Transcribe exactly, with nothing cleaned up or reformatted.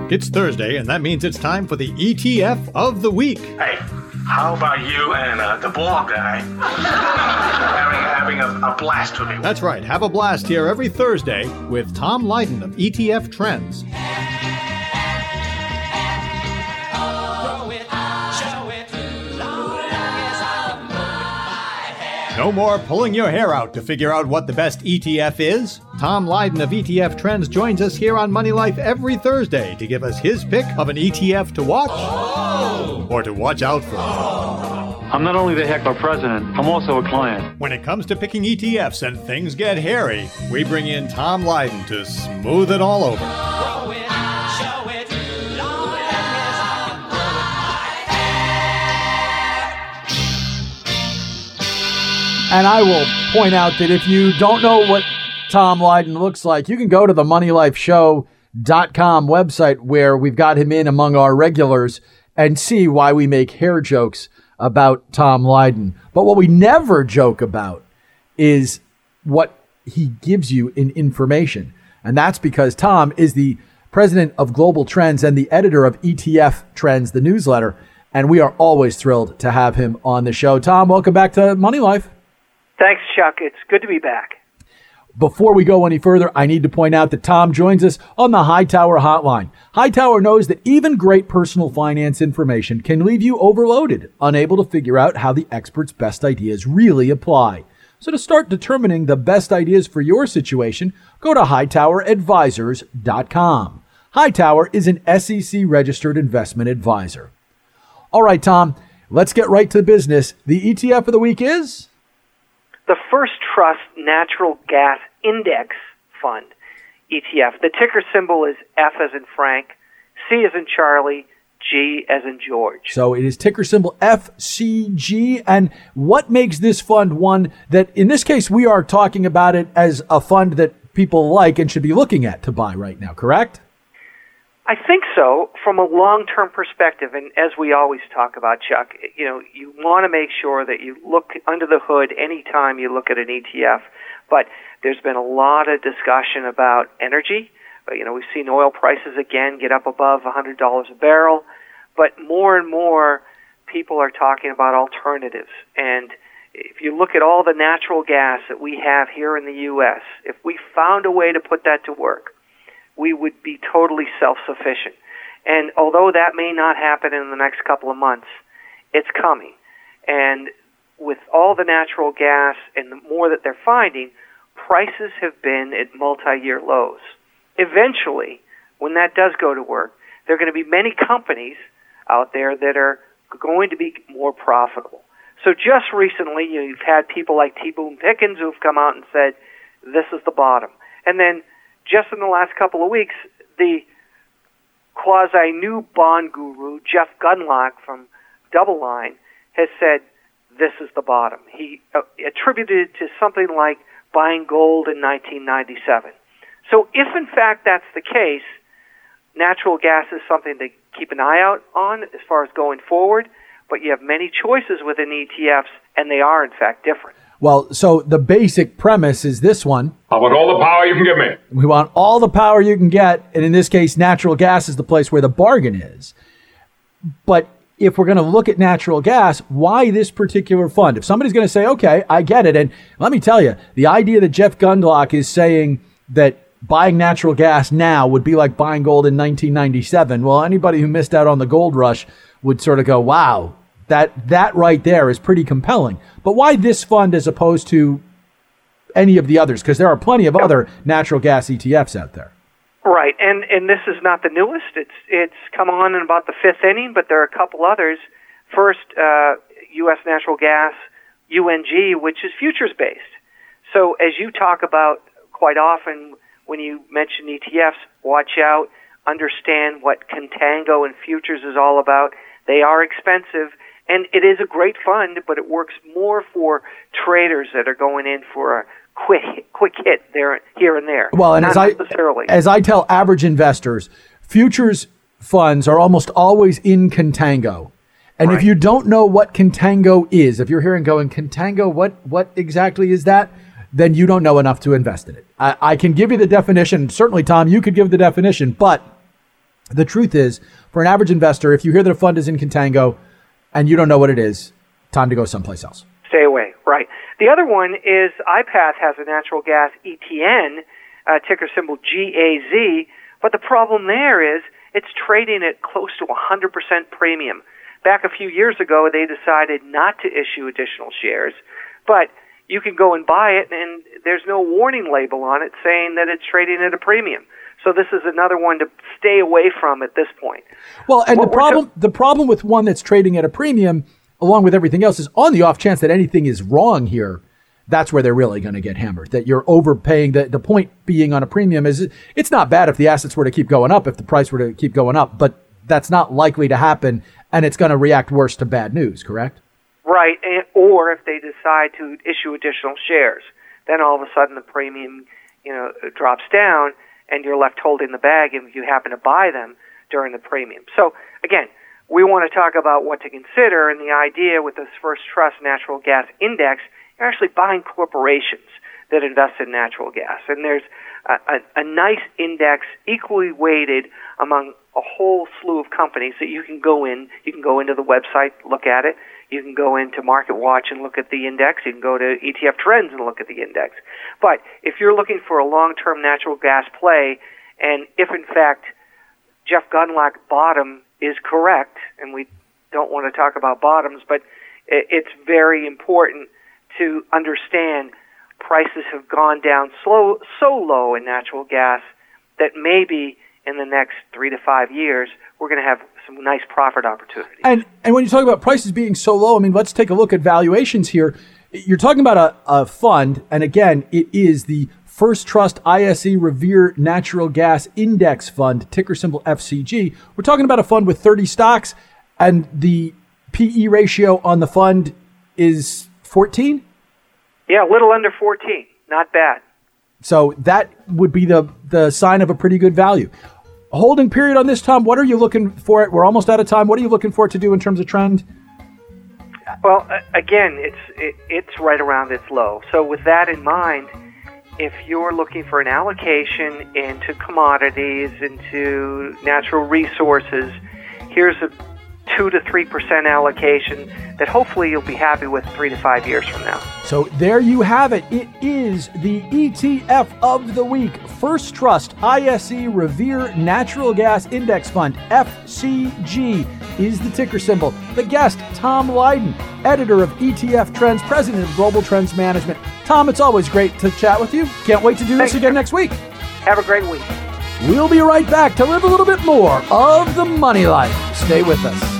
It's Thursday, and that means it's time for the E T F of the week. Hey, how about you and uh, the ball guy having, having a, a blast with me? That's right. Have a blast here every Thursday with Tom Lydon of E T F Trends. No more pulling your hair out to figure out what the best E T F is. Tom Lydon of E T F Trends joins us here on Money Life every Thursday to give us his pick of an E T F to watch oh. or to watch out for. Oh. I'm not only the heckler president, I'm also a client. When it comes to picking E T Fs and things get hairy, we bring in Tom Lydon to smooth it all over. And I will point out that if you don't know what Tom Lydon looks like, you can go to the money life show dot com website where we've got him in among our regulars and see why we make hair jokes about Tom Lydon. But what we never joke about is what he gives you in information. And that's because Tom is the president of Global Trends and the editor of E T F Trends, the newsletter. And we are always thrilled to have him on the show. Tom, welcome back to Money Life. Thanks, Chuck. It's good to be back. Before we go any further, I need to point out that Tom joins us on the Hightower Hotline. Hightower knows that even great personal finance information can leave you overloaded, unable to figure out how the expert's best ideas really apply. So to start determining the best ideas for your situation, go to hightower advisors dot com. Hightower is an S E C-registered investment advisor. All right, Tom, let's get right to business. The E T F of the week is the First Trust Natural Gas Index Fund, E T F. The ticker symbol is F as in Frank, C as in Charlie, G as in George. So it is ticker symbol F C G. And what makes this fund one that, in this case, we are talking about it as a fund that people like and should be looking at to buy right now, correct? I think so, from a long-term perspective, and as we always talk about, Chuck, you know, you want to make sure that you look under the hood anytime you look at an E T F, but there's been a lot of discussion about energy. You know, we've seen oil prices again get up above one hundred dollars a barrel, but more and more people are talking about alternatives. And if you look at all the natural gas that we have here in the U S, if we found a way to put that to work, we would be totally self-sufficient. And although that may not happen in the next couple of months, it's coming. And with all the natural gas and the more that they're finding, prices have been at multi-year lows. Eventually, when that does go to work, there are going to be many companies out there that are going to be more profitable. So just recently, you know, you've had people like T. Boone Pickens who've come out and said, this is the bottom. And then just in the last couple of weeks, the quasi-new bond guru, Jeff Gundlach from DoubleLine, has said this is the bottom. He uh, attributed it to something like buying gold in nineteen ninety-seven. So if, in fact, that's the case, natural gas is something to keep an eye out on as far as going forward, but you have many choices within E T Fs, and they are, in fact, different. Well, so the basic premise is this one. I want all the power you can give me. We want all the power you can get, and in this case, natural gas is the place where the bargain is. But if we're going to look at natural gas, why this particular fund? If somebody's going to say, okay, I get it, and let me tell you, the idea that Jeff Gundlach is saying that buying natural gas now would be like buying gold in nineteen ninety-seven, well, anybody who missed out on the gold rush would sort of go, wow, that that right there is pretty compelling. But why this fund as opposed to any of the others? Because there are plenty of other natural gas E T Fs out there. Right, and and this is not the newest. It's it's come on in about the fifth inning, but there are a couple others. First, uh, U S Natural Gas, U N G, which is futures-based. So as you talk about quite often when you mention E T Fs, watch out, understand what contango and futures is all about. They are expensive. And it is a great fund, but it works more for traders that are going in for a quick quick hit there, here and there. Well, and Not as I necessarily. as I tell average investors, futures funds are almost always in contango. And Right. if you don't know what contango is, if you're hearing going, contango, what what exactly is that? Then you don't know enough to invest in it. I, I can give you the definition. Certainly, Tom, you could give the definition, but The truth is, for an average investor, if you hear that a fund is in contango and you don't know what it is, time to go someplace else. Stay away, right. The other one is I PATH has a natural gas E T N, uh, ticker symbol G A Z, but the problem there is it's trading at close to one hundred percent premium. Back a few years ago, they decided not to issue additional shares, but you can go and buy it, and there's no warning label on it saying that it's trading at a premium. So this is another one to stay away from at this point. Well, and what the problem the problem with one that's trading at a premium, along with everything else, is on the off chance that anything is wrong here, that's where they're really going to get hammered, that you're overpaying. The, the point being on a premium is it's not bad if the assets were to keep going up, if the price were to keep going up, but that's not likely to happen, and it's going to react worse to bad news, correct? Right, and, or if they decide to issue additional shares, then all of a sudden the premium, you know, drops down, and you're left holding the bag if you happen to buy them during the premium. So, again, we want to talk about what to consider, and the idea with this First Trust Natural Gas Index, you're actually buying corporations that invest in natural gas. And there's a, a, a nice index equally weighted among a whole slew of companies that you can go in. You can go into the website, look at it. You can go into MarketWatch and look at the index. You can go to E T F Trends and look at the index. But if you're looking for a long-term natural gas play, and if in fact Jeff Gundlach's bottom is correct, and we don't want to talk about bottoms, but it's very important to understand prices have gone down slow, so low in natural gas that maybe in the next three to five years, we're going to have some nice profit opportunities. And and when you talk about prices being so low, I mean, let's take a look at valuations here. You're talking about a, a fund, and again, it is the First Trust I S E Revere Natural Gas Index Fund, ticker symbol F C G. We're talking about a fund with thirty stocks, and the P E ratio on the fund is fourteen? Yeah, a little under fourteen. Not bad. So that would be the, the sign of a pretty good value. Holding period on this, Tom, what are you looking for? It We're almost out of time. What are you looking for to do in terms of trend? Well, again, it's it, it's right around its low. So with that in mind, if you're looking for an allocation into commodities, into natural resources, here's a two to three percent allocation that hopefully you'll be happy with three to five years from now. So there you have it. It is the E T F of the week. First Trust I S E Revere Natural Gas Index Fund, F C G, is the ticker symbol. The guest, Tom Lydon, editor of E T F Trends, president of Global Trends Management. Tom, it's always great to chat with you. Can't wait to do Thanks. this again next week. Have a great week. We'll be right back to live a little bit more of the money life. Stay with us.